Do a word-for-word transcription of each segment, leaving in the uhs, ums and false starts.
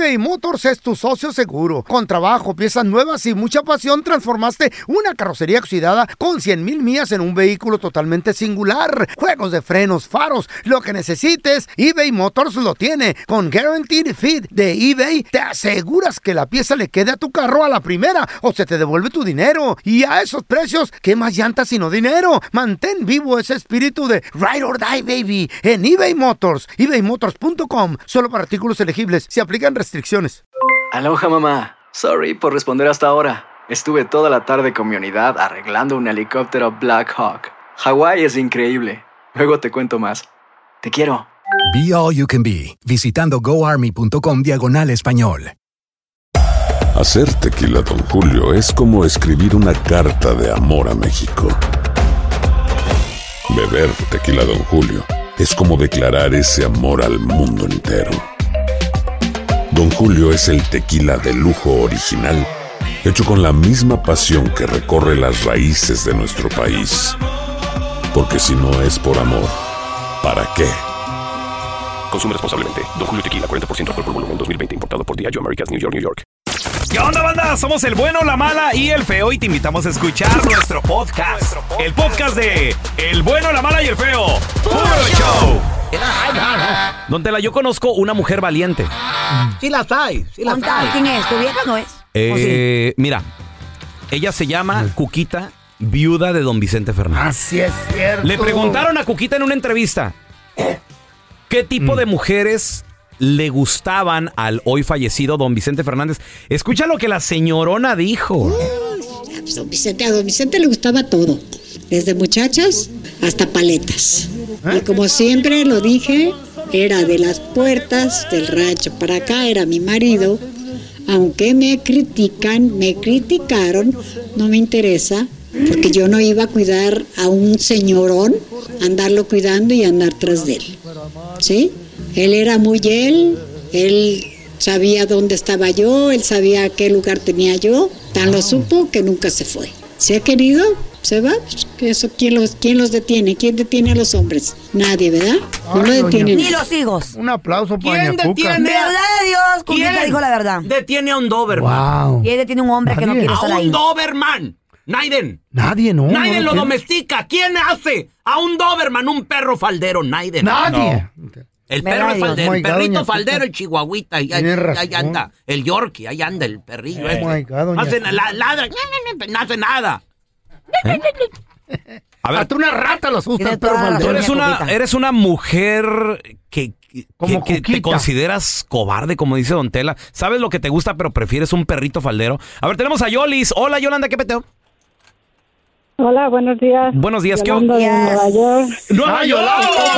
eBay Motors es tu socio seguro. Con trabajo, piezas nuevas y mucha pasión, transformaste una carrocería oxidada con cien mil millas en un vehículo totalmente singular. Juegos de frenos, faros, lo que necesites, eBay Motors lo tiene. Con Guaranteed Fit de eBay, te aseguras que la pieza le quede a tu carro a la primera o se te devuelve tu dinero. Y a esos precios, ¿qué más llantas sino dinero? Mantén vivo ese espíritu de Ride or Die, baby, en eBay Motors. ebay motors punto com. Solo para artículos elegibles. Se aplican restricciones. Aloha, mamá. Sorry por responder hasta ahora. Estuve toda la tarde con mi unidad arreglando un helicóptero Black Hawk. Hawái es increíble. Luego te cuento más. Te quiero. Be All You Can Be, visitando goarmy.com diagonal español. Hacer tequila Don Julio es como escribir una carta de amor a México. Beber tequila Don Julio es como declarar ese amor al mundo entero. Don Julio es el tequila de lujo original, hecho con la misma pasión que recorre las raíces de nuestro país. Porque si no es por amor, ¿para qué? Consume responsablemente. Don Julio Tequila, cuarenta por ciento alcohol por volumen, dos mil veinte. Importado por Diageo Americas, New York, New York. ¿Qué onda, banda? Somos el bueno, la mala y el feo y te invitamos a escuchar nuestro podcast. Nuestro podcast. El podcast de El bueno, la mala y el feo. ¡Puro show! Don Tela, yo conozco una mujer valiente. Sí las hay, sí las hay. ¿Quién es? ¿Tu vieja no es? Eh, sí. Mira, ella se llama Cuquita, viuda de don Vicente Fernández. Así es cierto. Le preguntaron a Cuquita en una entrevista ¿qué tipo mm. de mujeres le gustaban al hoy fallecido don Vicente Fernández? Escucha lo que la señorona dijo. Don Vicente, a don Vicente le gustaba todo, desde muchachas hasta paletas. ¿Eh? Y como siempre lo dije, era de las puertas del rancho para acá, era mi marido. Aunque me critican, me criticaron, no me interesa, porque yo no iba a cuidar a un señorón, andarlo cuidando y andar tras de él. ¿Sí? Él era muy él, él sabía dónde estaba yo, él sabía qué lugar tenía yo, tan lo supo que nunca se fue. Si ha querido, se va, pues, eso, ¿quién los, quién los detiene? ¿Quién detiene a los hombres? Nadie, ¿verdad? No lo detienen. Ni los hijos. Un aplauso para ¿Quién detiene? ¿Verdad de Dios? Cuquita dijo la verdad. Detiene a un Doberman. Wow. ¿Quién detiene a un hombre que no quiere estar A ahí? un Doberman. Naiden. Nadie, no. Nadie no, lo ¿qué? domestica. ¿Quién hace a un Doberman un perro faldero? Naiden. Nadie. No. El perro es faldero, el perrito faldero, el chihuahuita, y ahí, ahí anda, el Yorkie, ahí anda el perrillo. Oh my God, no hace nada, ladra, no hace nada. ¿Eh? A ver, hasta una rata lo asusta el perro tú faldero. eres una, eres una mujer que, que, Como que te consideras cobarde, como dice Don Tela. Sabes lo que te gusta, pero prefieres un perrito faldero. A ver, tenemos a Yolis. Hola, Yolanda, ¿qué peteo? Hola, buenos días. Buenos días, ¿qué onda? onda? Nueva York. ¡Nueva York!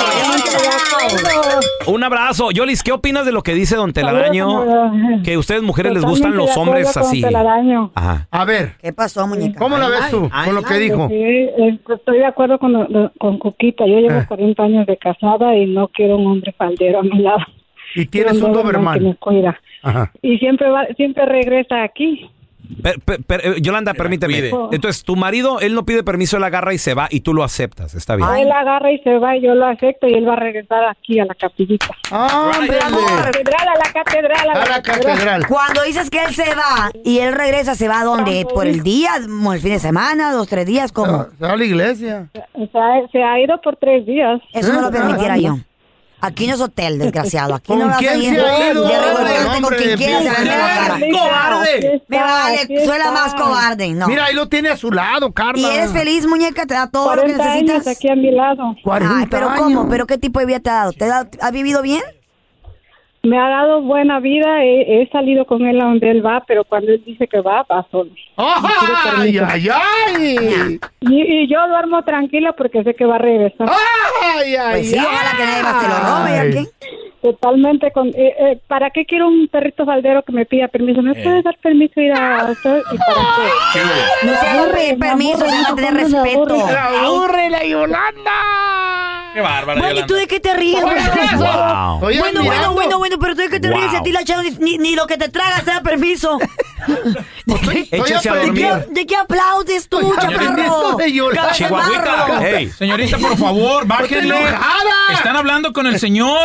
Un abrazo. Yolis, ¿qué opinas de lo que dice Don Telaraño? Que a ustedes mujeres les gustan los hombres así. Ajá. A ver. ¿Qué pasó, muñeca? ¿Cómo la ves tú Ay, con lo que dijo? Sí, estoy de acuerdo con, con Cuquita. Yo llevo Eh. cuarenta años de casada y no quiero un hombre faldero a mi lado. Y tienes Quiero un Doberman que me Doberman. cuida. Ajá. Y siempre va, siempre regresa aquí. Per, per, per, eh, Yolanda, permíteme. Entonces, tu marido, él no pide permiso, él agarra y se va y tú lo aceptas. Está bien. Él agarra y se va y yo lo acepto y él va a regresar aquí a la capillita. ¡Ah, a la catedral, a la catedral, a la catedral. Cuando dices que él se va y él regresa, ¿se va a dónde? ¿Por el día? ¿O el fin de semana? ¿Dos, tres días? ¿Cómo? Se va a la iglesia. Se ha, se ha ido por tres días. Eso no lo permitiera yo. Aquí no es hotel, desgraciado. Aquí ¿Con no vas a quién ir se ha ido? de revolverte con Hombre, quien quieras. empieza se va a a ver la cara. ¡Cobarde! Me vale, suena más cobarde. No. Mira, ahí lo tiene a su lado, Carla. ¿Y eres feliz, muñeca? ¿Te da todo lo que cuarenta necesitas? años aquí a mi lado. Ay, ¿pero cómo? ¿Pero qué tipo de vida te ha dado? ¿Te ha, ¿Has vivido bien? Me ha dado buena vida, he, he salido con él a donde él va, pero cuando él dice que va, va solo. ¡Ay, ay, ay! Y, y yo duermo tranquila porque sé que va a regresar. ¡Ay, ay, Pues sí, ojalá que nadie más te lo robe, ¿ya qué? Totalmente. Con, eh, eh, ¿Para qué quiero un perrito faldero que me pida permiso? ¿Me puedes dar permiso ir a hacer? ¿Y para qué? No se puede pedir permiso, se va a tener respeto. ¡Aburre la Yolanda! ¡Qué bárbara, Bueno, ¿y tú de qué te ríes? Wow. Estoy Bueno, bueno, admirando. bueno, bueno, pero tú de qué te Wow. ríes, a ti la chava ni, ni lo que te tragas te da permiso. Échese a ¿De dormir. qué, ¿De qué aplaudes tú, Estoy chaparro? aprendiendo de Yolanda. Chihuahuita. Hey. Señorita, por favor, bájenle. enojada. Están hablando con el señor.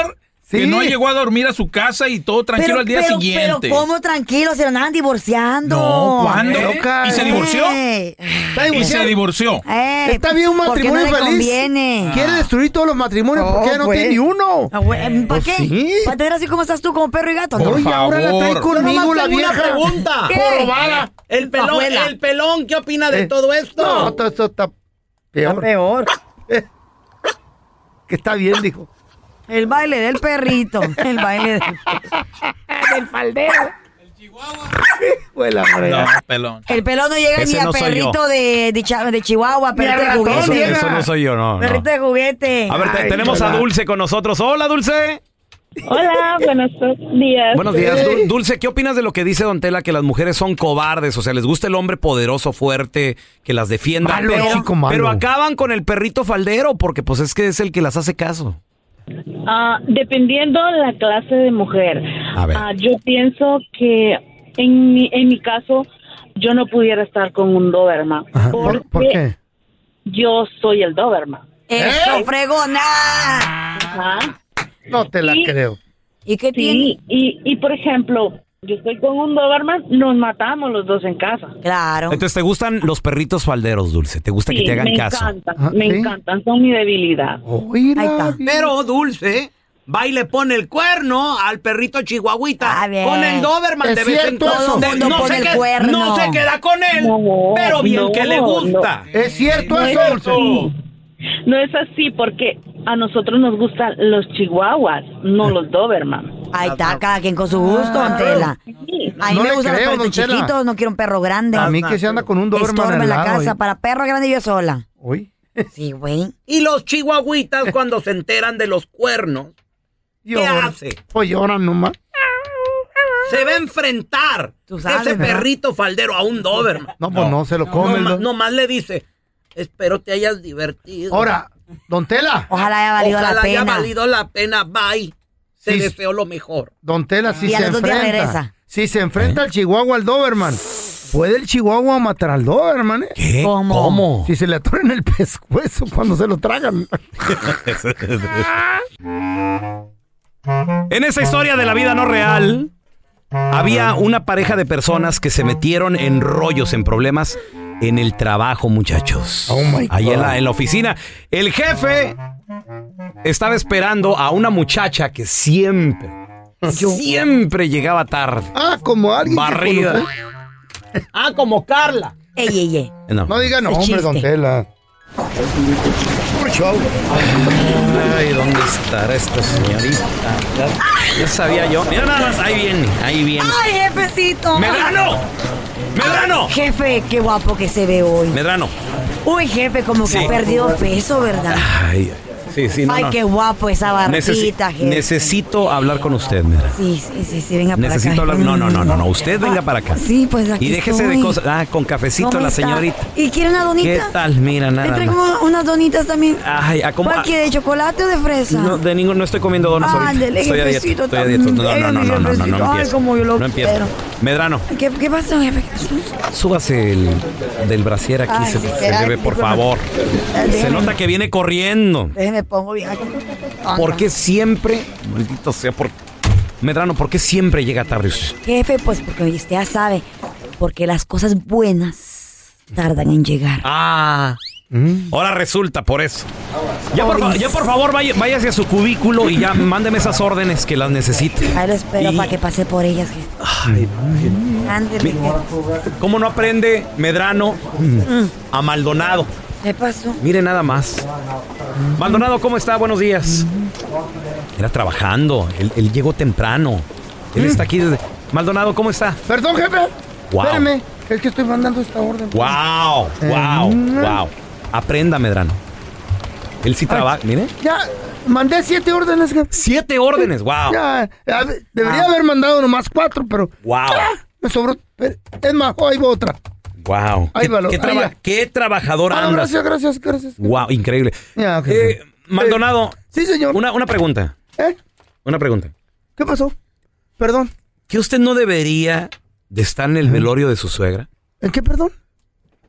Sí. Que no llegó a dormir a su casa y todo tranquilo pero, al día pero, siguiente. Pero ¿cómo tranquilo? Se lo andaban divorciando. No, ¿cuándo? ¿Eh? ¿Y se divorció? Eh. Y se divorció. Eh. Está bien un matrimonio no feliz. Conviene? Quiere destruir todos los matrimonios oh, porque ya no pues. tiene ni uno. Ah, ¿para pues qué? Sí. ¿Para tener así como estás tú, como perro y gato? Por Oye, ahora la trae conmigo la vieja. Una pregunta. ¿Qué? El pelón, el pelón, ¿qué opina de eh. todo esto? No, todo esto está peor. Está peor. Eh. Que está bien, dijo. El baile del perrito. El baile del, del faldero. El chihuahua. Huela, no, pelón. El pelón no llega Ese ni a no perrito de, de, de Chihuahua, perrito de juguete. Eso, eso no soy yo, no. Perrito no. de juguete. A ver, te, Ay, tenemos hola. a Dulce con nosotros. Hola, Dulce. Hola, buenos días. Buenos días, hey. Dulce. ¿Qué opinas de lo que dice Don Tela, que las mujeres son cobardes? O sea, les gusta el hombre poderoso, fuerte, que las defienda. Malo, pero, chico, malo. pero acaban con el perrito faldero porque pues es que es el que las hace caso. Uh, dependiendo la clase de mujer. A ver. Uh, yo pienso que en mi, en mi caso yo no pudiera estar con un Doberman. ¿Por, ¿Por qué? Yo soy el Doberman. ¡Eso, ¿Eh? fregona! Ajá. No te la y, creo. ¿Y qué sí, tiene? Y, y por ejemplo, yo estoy con un Doberman, nos matamos los dos en casa. Claro. Entonces, ¿te gustan los perritos falderos, Dulce? ¿Te gusta sí, que te hagan me caso? Encantan, Ah, me ¿sí? encantan, son mi debilidad. Ahí está. Pero Dulce va y le pone el cuerno al perrito chihuahuita Ah, bien. con el Doberman Es de vez en cierto cuando. eso. Todo el mundo no, pone se el queda, cuerno. no se queda con él, No, pero bien no, que le gusta. Es cierto No eso, es Dulce. así. No es así porque a nosotros nos gustan los chihuahuas, no los Doberman. Ahí está, cada quien con su gusto, Don Tela. Sí. A mí No me le gustan creo, los Don perritos Tela. chiquitos, no quiero un perro grande. A mí que se anda con un Doberman Estorba al en la lado, casa, ¿eh? para perro grande yo sola. Uy. Sí, güey. Y los chihuahuitas cuando se enteran de los cuernos, ¿qué Lloran. hace? Pues lloran nomás. Se va a enfrentar Tú sabes, ese ¿verdad? perrito faldero a un Doberman. No, pues no, se lo comen. No, ¿no? nomás le dice, espero te hayas divertido. Ahora, Don Tela. Ojalá haya valido Ojalá la haya pena. valido la pena, bye. Te Sí. deseo lo mejor. Don Tela, si Y a se los dos días enfrenta. regresa. Si se enfrenta el chihuahua al Doberman, ¿puede el chihuahua matar al Doberman, eh? ¿Qué? ¿Cómo? ¿Cómo? Si se le atoran el pescuezo cuando se lo tragan. En esa historia de la vida no real, había una pareja de personas que se metieron en rollos, en problemas en el trabajo, muchachos. Oh, my God. Ahí en la, en la oficina. El jefe estaba esperando a una muchacha que siempre, siempre llegaba tarde. Ah, como alguien que Barrida. conoce. Ah, como Carla. Ey, ey, ey. No. No diga Es nombre, chiste. Don Tela. Puro show. Ay, ¿dónde estará esta señorita? Ya, ya sabía yo. Mira nada más, ahí viene, ahí viene. ¡Ay, jefecito! ¡Medrano! ¡Medrano! Jefe, qué guapo que se ve hoy. Medrano. Uy, jefe, como que Sí. ha perdido peso, ¿verdad? Ay, sí, sí, no, Ay, no. qué guapo esa barbita, Necesi- jefe. necesito hablar con usted, Medrano. Sí, sí, sí, sí, venga para acá. Necesito hablar. No, no, no, no, no. Usted venga para acá. Sí, pues aquí Y déjese estoy. de cosas. Ah, con cafecito ¿Cómo la está? señorita. ¿Y quiere una donita? ¿Qué tal? Mira, Le nada traigo más. unas donitas también. Ay, ¿a cómo? ¿Cuál quiere, de chocolate o de fresa? No, de ningún, no estoy comiendo donas ahorita. Ándele, Estoy a dieta. jefecito, Estoy a dieta. No, no, no, no, no, no, no, no, jefecito. Ay, empiece. como yo lo No empiece. quiero. Medrano, ¿Qué, qué pasó, jefe? ¿Qué pasó? súbase el del brasier aquí, Ay, se, sí, se ay, debe, por disculpa. favor. Eh, Se déjeme. nota que viene corriendo. Déjeme pongo bien aquí. ¿Por qué siempre, maldito sea, por... Medrano, ¿por qué siempre llega tarde usted? Jefe, pues porque usted ya sabe, porque las cosas buenas tardan en llegar. Ah, ahora resulta por eso. Ya por, fa- Pobres. ya por favor vaya, váyase a su cubículo y ya mándeme esas órdenes que las necesite. Ahí lo espero Y- para que pase por ellas, jefe. Ay, Ándele, Mi- jefe. ¿cómo no aprende Medrano a Maldonado? ¿Qué pasó? Mire nada más. Maldonado, ¿cómo está? Buenos días. Era trabajando. Él, él llegó temprano. Él está aquí desde... Maldonado, ¿cómo está? Perdón, jefe. Wow. Espérame. Es que estoy mandando esta orden. Wow, wow, Mm. wow. Aprenda, Medrano. Él sí trabaja, mire. Ya, mandé siete órdenes, jefe. Siete órdenes, wow. Ya, a ver, debería haber mandado nomás cuatro, pero... Wow. Ah, me sobró. Pero, es más, ahí va otra. Wow. Ahí ¿Qué, va lo- qué, traba- ahí ya. qué trabajador Ah, andas? gracias, gracias, gracias. Wow, increíble. Ya, ok. Eh, Maldonado. Sí, señor. Una, una pregunta. ¿Eh? Una pregunta. ¿Qué pasó? Perdón. ¿Que usted no debería de estar en el velorio de su suegra? ¿En qué, perdón?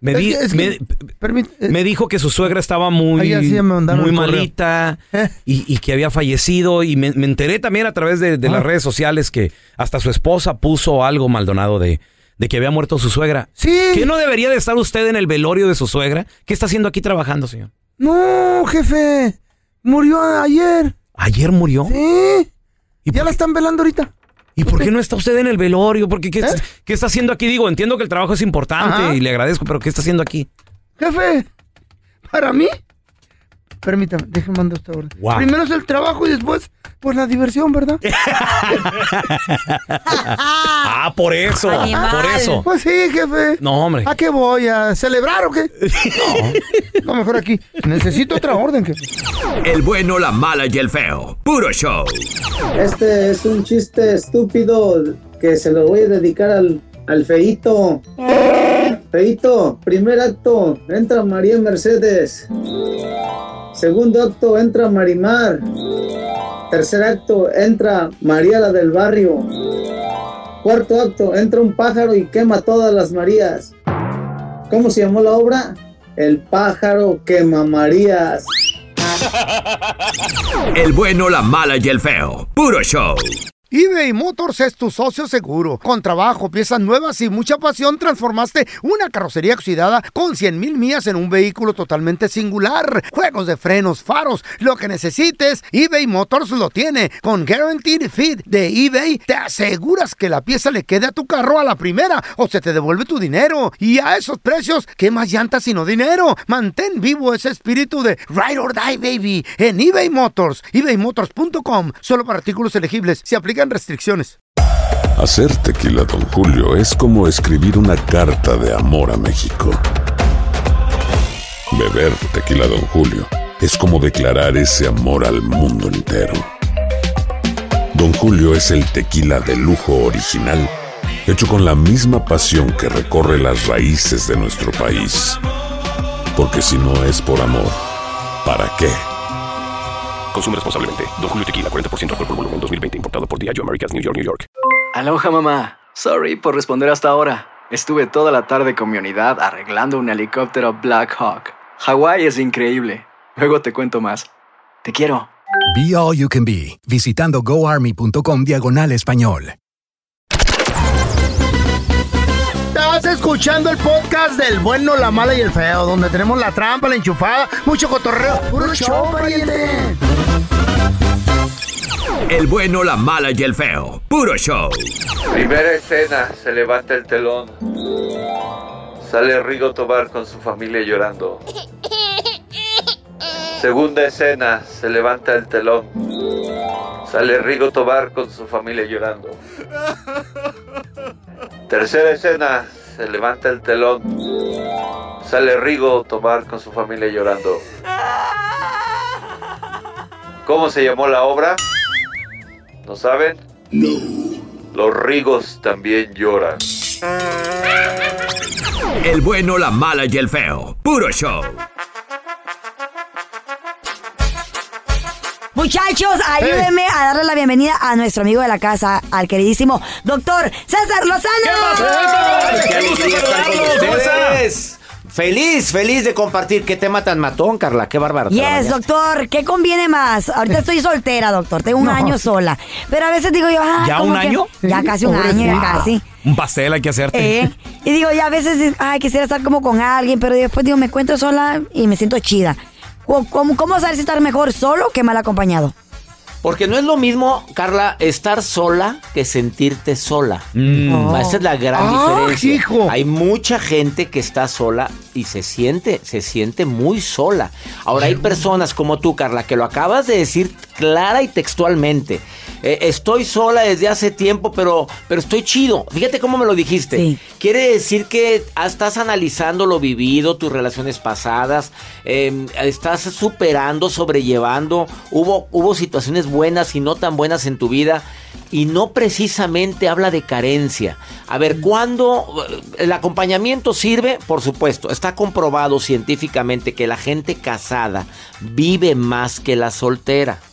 Me, di, es, es me, permit, eh, me dijo que su suegra estaba muy, sí muy malita eh. y, y que había fallecido. Y me, me enteré también a través de, de ah. las redes sociales que hasta su esposa puso algo, Maldonado, de, de que había muerto su suegra. Sí. ¿Qué no debería de estar usted en el velorio de su suegra? ¿Qué está haciendo aquí trabajando, señor? No, jefe. Murió ayer. ¿Ayer murió? Sí. ¿Y ya la están velando ahorita. ¿Y por qué no está usted en el velorio? Porque, ¿qué, ¿Eh? ¿qué está haciendo aquí? Digo, entiendo que el trabajo es importante Ajá. y le agradezco, pero ¿qué está haciendo aquí? Jefe, ¿para mí? Permítame, déjeme mandar esta orden. Wow. Primero es el trabajo y después, pues la diversión, ¿verdad? ah, por eso, Animal. por eso. Pues sí, jefe. No, hombre. ¿A qué voy? ¿A celebrar o qué? No, no, mejor aquí. Necesito otra orden, jefe. El bueno, la mala y el feo. Puro show. Este es un chiste estúpido que se lo voy a dedicar al, al feíto. Feíto, primer acto, entra María Mercedes. Segundo acto, entra Marimar. Tercer acto, entra María la del barrio. Cuarto acto, entra un pájaro y quema todas las Marías. ¿Cómo se llamó la obra? El pájaro quema Marías. El bueno, la mala y el feo. Puro show. eBay Motors es tu socio seguro. Con trabajo, piezas nuevas y mucha pasión, transformaste una carrocería oxidada con cien mil millas en un vehículo totalmente singular. Juegos de frenos, faros, lo que necesites, eBay Motors lo tiene. Con Guaranteed Fit de eBay, te aseguras que la pieza le quede a tu carro a la primera o se te devuelve tu dinero. Y a esos precios, ¿qué más llantas sino dinero? Mantén vivo ese espíritu de Ride or Die, baby, en eBay Motors. eBay Motors punto com. Solo para artículos elegibles. Se aplican restricciones. Hacer tequila Don Julio es como escribir una carta de amor a México. Beber tequila Don Julio es como declarar ese amor al mundo entero. Don Julio es el tequila de lujo original, hecho con la misma pasión que recorre las raíces de nuestro país. Porque si no es por amor, ¿para qué? Consume responsablemente. Don Julio Tequila, cuarenta por ciento alcohol por volumen, dos mil veinte. Importado por Diageo Americas, New York, New York. Aloha, mamá. Sorry por responder hasta ahora. Estuve toda la tarde con mi unidad arreglando un helicóptero Black Hawk. Hawái es increíble. Luego te cuento más. Te quiero. Be All You Can Be, visitando goarmy.com diagonal español. Estás escuchando el podcast del bueno, la mala y el feo, donde tenemos la trampa, la enchufada, mucho cotorreo. ¡Puro show, pariente! El bueno, la mala y el feo. Puro show. Primera escena, se levanta el telón. Sale Rigo Tobar con su familia llorando. Segunda escena, se levanta el telón. Sale Rigo Tobar con su familia llorando. Tercera escena, se levanta el telón. Sale Rigo Tobar con su familia llorando. ¿Cómo se llamó la obra? ¿No saben? No. Los Rigos también lloran. El bueno, la mala y el feo. Puro show. Muchachos, ayúdenme a darle la bienvenida a nuestro amigo de la casa, al queridísimo doctor César Lozano. ¡Qué alegría estar con ustedes! Feliz, feliz de compartir. ¿Qué tema tan matón, Carla? Qué bárbaro. Yes, doctor. ¿Qué conviene más? Ahorita estoy soltera, doctor. Tengo un no. año sola. Pero a veces digo yo... Ah, ¿Ya un año? Que, ya casi un año, ya casi. Un pastel hay que hacerte. Eh, y digo, ya a veces, ay, quisiera estar como con alguien, pero después digo, me encuentro sola y me siento chida. ¿Cómo, cómo saber si estar mejor solo que mal acompañado? Porque no es lo mismo, Carla, estar sola que sentirte sola. Mm. Oh. Esa es la gran ah, diferencia. Hijo. Hay mucha gente que está sola y se siente, se siente muy sola. Ahora hay personas como tú, Carla, que lo acabas de decir clara y textualmente. Eh, estoy sola desde hace tiempo, pero, pero estoy chido. Fíjate cómo me lo dijiste. Sí. Quiere decir que estás analizando lo vivido, tus relaciones pasadas, eh, estás superando, sobrellevando. Hubo, hubo situaciones buenas y no tan buenas en tu vida. Y no precisamente habla de carencia. A ver, ¿cuándo el acompañamiento sirve? Por supuesto, está comprobado científicamente que la gente casada vive más que la soltera.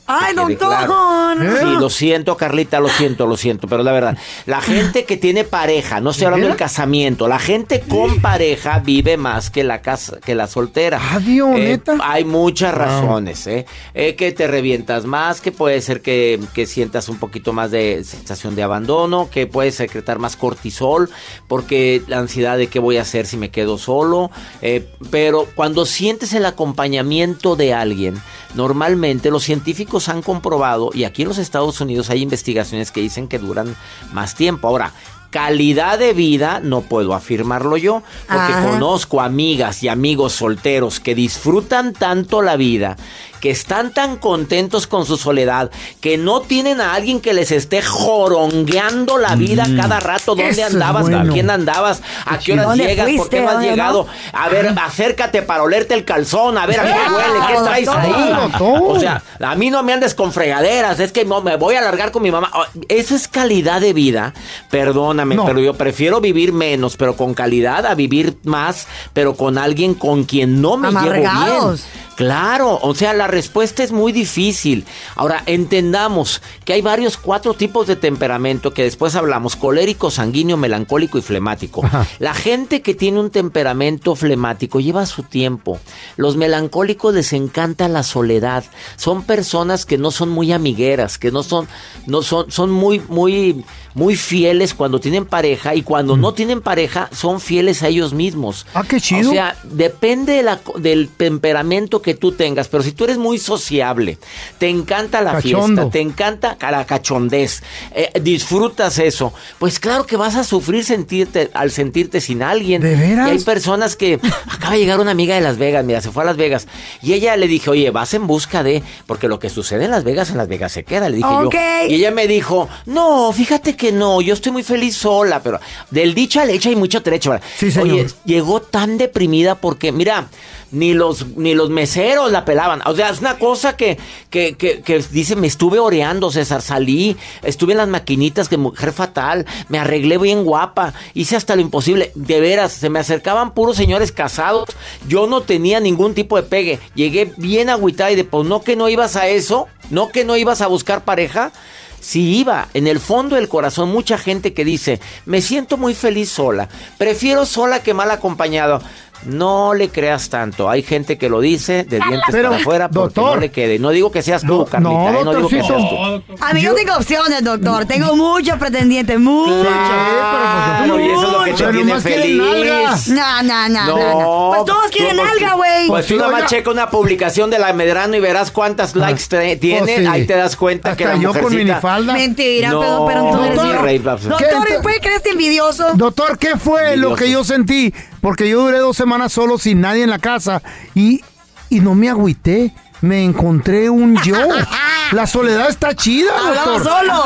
Ay, doctor. Claro. ¿Eh? Sí, lo siento, Carlita, lo siento, lo siento, pero la verdad, la gente que tiene pareja, no estoy hablando del casamiento, la gente con pareja vive más que la casa, que la soltera. Adiós, eh, neta. Hay muchas razones, ¿eh? eh que te revientas más, que puede ser que, que sientas un poquito más de sensación de abandono, que puedes secretar más cortisol, porque la ansiedad de qué voy a hacer si me quedo solo, eh, pero cuando sientes el acompañamiento de alguien, normalmente los científicos han comprobado, y aquí en los Estados Unidos hay investigaciones que dicen que duran más tiempo. Ahora, calidad de vida no puedo afirmarlo yo, porque Ajá. conozco amigas y amigos solteros que disfrutan tanto la vida, que están tan contentos con su soledad, que no tienen a alguien que les esté jorongueando la vida mm. cada rato. ¿Dónde Eso andabas? Bueno. ¿Con quién andabas? ¿A qué horas llegas? Fuiste? ¿Por qué no has llegado? No? A ver, acércate para olerte el calzón, a ver a qué huele, qué traes ahí. O sea, a mí no me andes con fregaderas, es que no, me voy a largar con mi mamá. Eso es calidad de vida, perdóname, no. pero yo prefiero vivir menos, pero con calidad, a vivir más, pero con alguien con quien no me Amargados. llevo bien. Claro, o sea, la respuesta es muy difícil. Ahora, entendamos que hay varios, cuatro tipos de temperamento que después hablamos: colérico, sanguíneo, melancólico y flemático. Ajá. La gente que tiene un temperamento flemático lleva su tiempo. Los melancólicos les encanta la soledad. Son personas que no son muy amigueras, que no son, no son, son muy, muy, muy fieles cuando tienen pareja, y cuando mm. no tienen pareja son fieles a ellos mismos. Ah, qué chido. O sea, depende de la, del temperamento que tú tengas, pero si tú eres muy sociable, te encanta la Cachondo. fiesta, te encanta la cachondez, eh, disfrutas eso, pues claro que vas a sufrir sentirte al sentirte sin alguien. ¿De veras? Y hay personas que acaba de llegar una amiga de Las Vegas, mira, se fue a Las Vegas, y ella le dije, oye, vas en busca de, porque lo que sucede en Las Vegas, en Las Vegas se queda, le dije okay. yo, y ella me dijo, no, fíjate que no, yo estoy muy feliz sola, pero del dicho al hecho hay mucho trecho. Sí, señor. Oye, llegó tan deprimida porque, mira, ni los ni los meseros la pelaban. O sea, es una cosa que, que, que, que dice, me estuve oreando, César, salí, estuve en las maquinitas, que mujer fatal, me arreglé bien guapa, hice hasta lo imposible. De veras, se me acercaban puros señores casados, yo no tenía ningún tipo de pegue, llegué bien agüitada y de, pues, no que no ibas a eso, no que no ibas a buscar pareja. Si iba, en el fondo del corazón, mucha gente que dice, me siento muy feliz sola, prefiero sola que mal acompañado. No le creas tanto. Hay gente que lo dice de dientes pero, para afuera porque doctor, no le quede. No digo que seas tú, Carlita. No, eh, no digo que seas tú. A mí yo tengo opciones, doctor. Tengo muchos pretendientes. Muchos. Claro, mucho. Y eso es lo que te tiene feliz. No, no, no, no, no. Pues todos quieren no, alga, güey. Pues tú nada más checa una publicación de la Medrano y verás cuántas ah, likes te, tiene. Oh, sí. Ahí te das cuenta. Hasta que la yo mujercita... con minifalda. Mentira, no, pero, pero tú eres doctor, rey, doctor, ¿puede creer este envidioso? Doctor, ¿qué fue envidioso. lo que yo sentí? Porque yo duré dos semanas solo sin nadie en la casa y, y no me agüité. Me encontré un yo. La soledad está chida, doctor. Solo.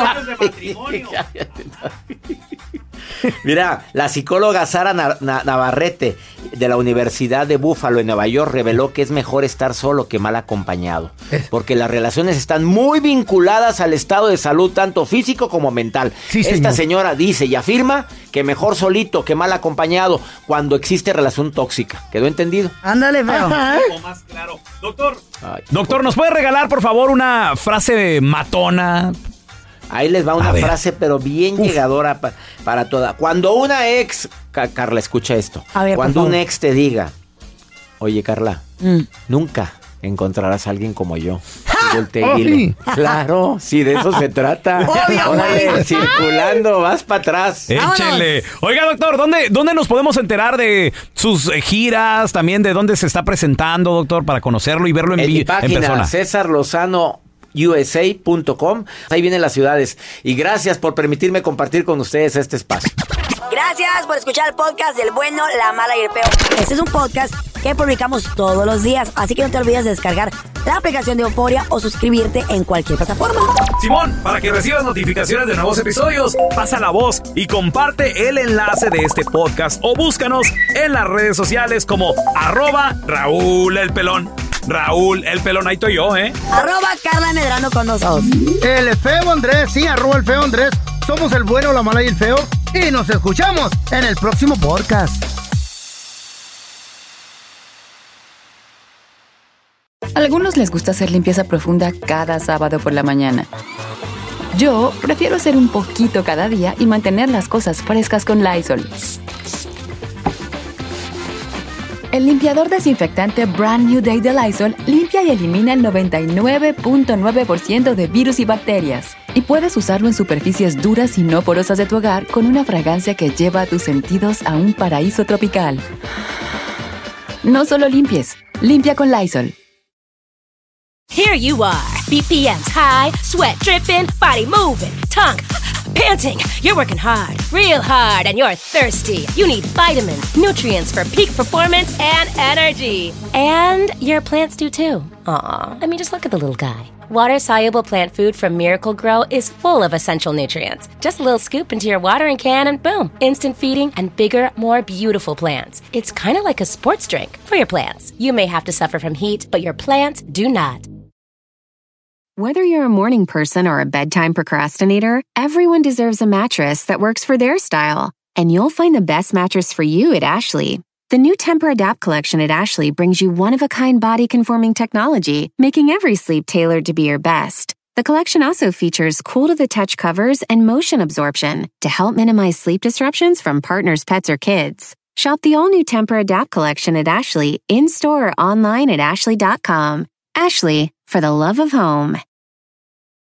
Mira, la psicóloga Sara Navarrete de la Universidad de Buffalo en Nueva York reveló que es mejor estar solo que mal acompañado, porque las relaciones están muy vinculadas al estado de salud, tanto físico como mental. Sí, Esta señor. señora dice y afirma que mejor solito que mal acompañado cuando existe relación tóxica. ¿Quedó entendido? Ándale, feo. Más claro. Doctor, Ay, doctor, ¿nos puede regalar, por favor, una frase matona? Ahí les va una frase, pero bien Uf. llegadora pa, para toda. Cuando una ex, Ca- Carla, escucha esto. A ver, Cuando un ex te diga, oye, Carla, mm. nunca encontrarás a alguien como yo. Y voltea y dile, claro, sí, de eso se trata. Obvio, Órale, circulando, vas para atrás. Échele. Oiga, doctor, ¿dónde, ¿dónde nos podemos enterar de sus eh, giras? También de dónde se está presentando, doctor, para conocerlo y verlo en, en vi- mi página, en persona. César Lozano U S A punto com. Ahí vienen las ciudades. Y gracias por permitirme compartir con ustedes este espacio. Gracias por escuchar el podcast del bueno, la mala y el peor. Este es un podcast que publicamos todos los días, así que no te olvides de descargar la aplicación de Euforia o suscribirte en cualquier plataforma. Simón, para que recibas notificaciones de nuevos episodios, pasa la voz y comparte el enlace de este podcast o búscanos en las redes sociales como arroba Raúl el Pelón. Raúl el Pelón, ahí estoy yo, ¿eh? Arroba Carla Medrano con nosotros. El feo Andrés, sí, arroba el feo Andrés. Somos el bueno, la mala y el feo. Y nos escuchamos en el próximo podcast. A algunos les gusta hacer limpieza profunda cada sábado por la mañana. Yo prefiero hacer un poquito cada día y mantener las cosas frescas con Lysol. El limpiador desinfectante Brand New Day de Lysol limpia y elimina el noventa y nueve punto nueve por ciento de virus y bacterias. Y puedes usarlo en superficies duras y no porosas de tu hogar con una fragancia que lleva a tus sentidos a un paraíso tropical. No solo limpies, limpia con Lysol. Here you are, B P Ms high, sweat dripping, body moving, tongue panting. You're working hard, real hard, and you're thirsty. You need vitamins, nutrients for peak performance and energy. And your plants do too. Aw, I mean, just look at the little guy. Water-soluble plant food from Miracle Grow is full of essential nutrients. Just a little scoop into your watering can and boom, instant feeding and bigger, more beautiful plants. It's kind of like a sports drink for your plants. You may have to suffer from heat, but your plants do not. Whether you're a morning person or a bedtime procrastinator, everyone deserves a mattress that works for their style. And you'll find the best mattress for you at Ashley. The new Tempur-Adapt collection at Ashley brings you one-of-a-kind body-conforming technology, making every sleep tailored to be your best. The collection also features cool-to-the-touch covers and motion absorption to help minimize sleep disruptions from partners, pets, or kids. Shop the all-new Tempur-Adapt collection at Ashley, in-store or online at ashley dot com. Ashley, for the love of home.